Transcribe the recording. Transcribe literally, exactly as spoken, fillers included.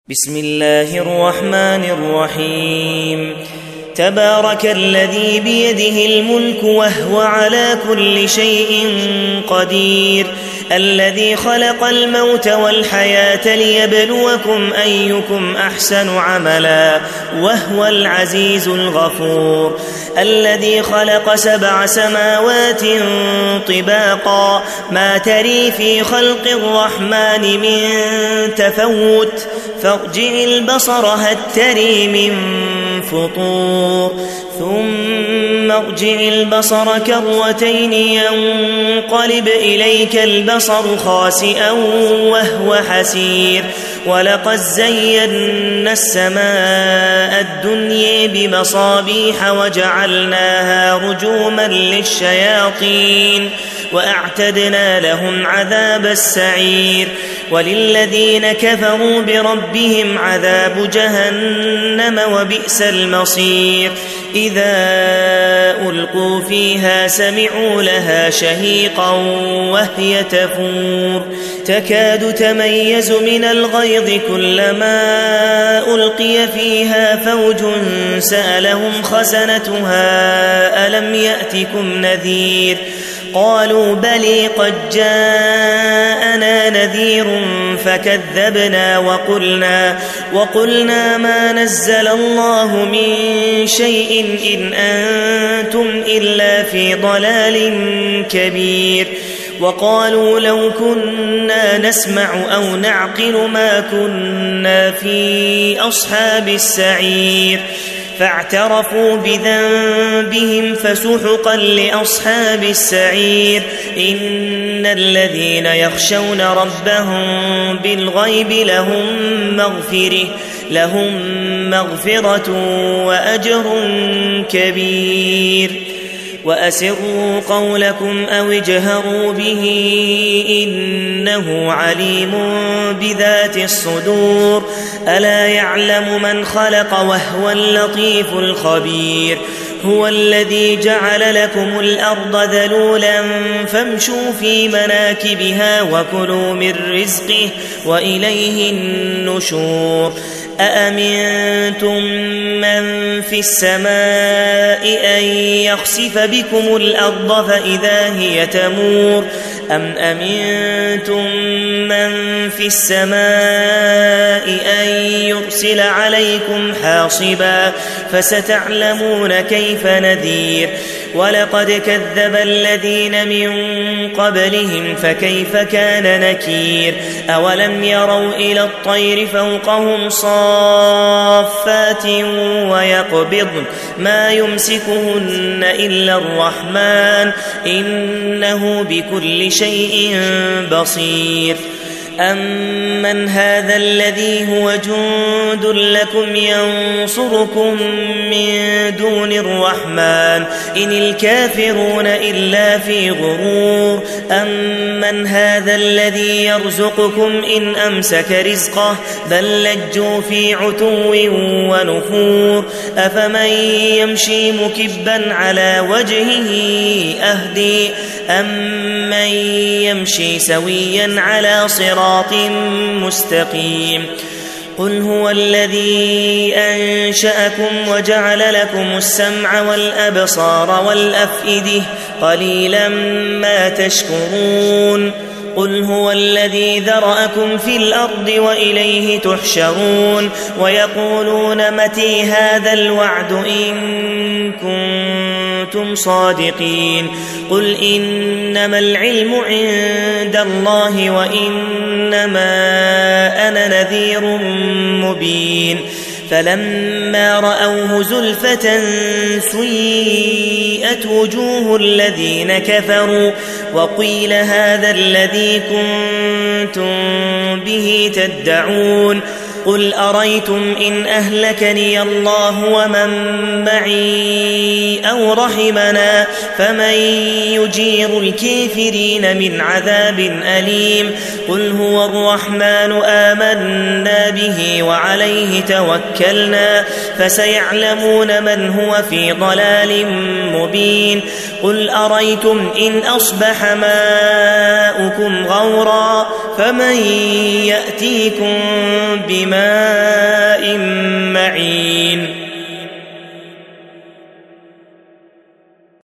بسم الله الرحمن الرحيم. تبارك الذي بيده الملك وهو على كل شيء قدير، الذي خلق الموت والحياة ليبلوكم أيكم أحسن عملا وهو العزيز الغفور، الذي خلق سبع سماوات طباقا ما تري في خلق الرحمن من تفوت فارجع البصر هل تري من فطور ثم ارجع البصر كرتين ينقلب إليك البصر خاسئا وهو حسير، ولقد زينا السماء الدنيا بمصابيح وجعلناها رجوما للشياطين وأعتدنا لهم عذاب السعير، وللذين كفروا بربهم عذاب جهنم وبئس المصير. إذا ألقوا فيها سمعوا لها شهيقا وهي تفور تكاد تميز من الغيظ كلما ألقي فيها فوج سألهم خزنتها ألم يأتكم نذير قالوا بلي قد جاءنا نذير فكذبنا وقلنا, وقلنا ما نزل الله من شيء إن أنتم إلا في ضلال كبير، وقالوا لو كنا نسمع أو نعقل ما كنا في أصحاب السعير، فاعترفوا بذنبهم فسحقا لأصحاب السعير. إن الذين يخشون ربهم بالغيب لهم مغفرة لهم مغفرة وأجر كبير. وأسروا قولكم أو اجهروا به إنه عليم بذات الصدور، ألا يعلم من خلق وهو اللطيف الخبير. هو الذي جعل لكم الأرض ذلولا فامشوا في مناكبها وكلوا من رزقه وإليه النشور. أأمنتم من في السماء أن يخسف بكم الأرض فإذا هي تمور، أم أمنتم من في السماء أن يرسل عليكم حاصبا فستعلمون كيف نذير. ولقد كذب الذين من قبلهم فكيف كان نكير. أولم يروا إلى الطير فوقهم صافات ويقبضن ما يمسكهن إلا الرحمن إنه بكل شيء بصير. أمن هذا الذي هو جند لكم ينصركم من دون الرحمن إن الكافرون إلا في غرور. أمن هذا الذي يرزقكم إن أمسك رزقه بل لجوا في عتو ونفور. أفمن يمشي مكبا على وجهه أهدي أمن يمشي سويا على صراط مستقيم. قل هو الذي أنشأكم وجعل لكم السمع والأبصار والأفئدة قليلا ما تشكرون. قل هو الذي ذرأكم في الأرض وإليه تحشرون. ويقولون متى هذا الوعد إن كنتم صادقين. قل إنما العلم عند الله وإنما أنا نذير مبين. فلما رأوه زلفة سيئت وجوه الذين كفروا وقيل هذا الذي كنتم به تدعون. قل أريتم إن أهلكني الله ومن معي أو رحمنا فمن يجير الكافرين من عذاب أليم. قل هو الرحمن آمنا به وعليه توكلنا فسيعلمون من هو في ضلال مبين. قل أريتم إن أصبح ماؤكم غورا فمن يأتيكم بماء وما